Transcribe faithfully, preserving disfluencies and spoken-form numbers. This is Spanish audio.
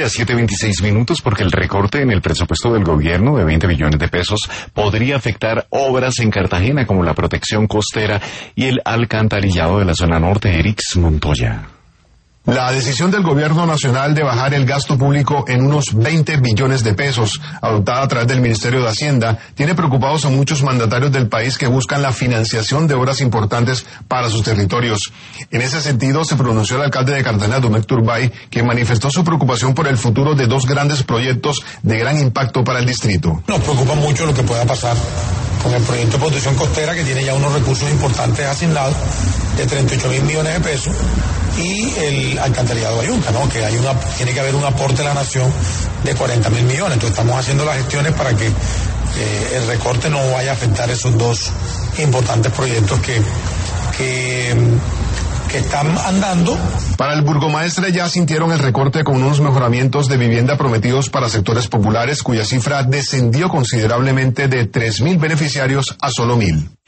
A siete veintiséis minutos, porque el recorte en el presupuesto del gobierno de veinte billones de pesos podría afectar obras en Cartagena como la protección costera y el alcantarillado de la zona norte. Erix Montoya. La decisión del gobierno nacional de bajar el gasto público en unos veinte billones de pesos, adoptada a través del Ministerio de Hacienda, tiene preocupados a muchos mandatarios del país que buscan la financiación de obras importantes para sus territorios. En ese sentido, se pronunció el alcalde de Cartagena, Domecq Turbay, que manifestó su preocupación por el futuro de dos grandes proyectos de gran impacto para el distrito. Nos preocupa mucho lo que pueda pasar con el proyecto de protección costera, que tiene ya unos recursos importantes asignados de treinta y ocho mil millones de pesos, y el alcantarillado de Ayunta, ¿no? Que hay una, tiene que haber un aporte de la nación de cuarenta mil millones. Entonces estamos haciendo las gestiones para que eh, el recorte no vaya a afectar esos dos importantes proyectos que, que, que están andando. Para el burgomaestre ya sintieron el recorte con unos mejoramientos de vivienda prometidos para sectores populares, cuya cifra descendió considerablemente de tres mil beneficiarios a solo mil.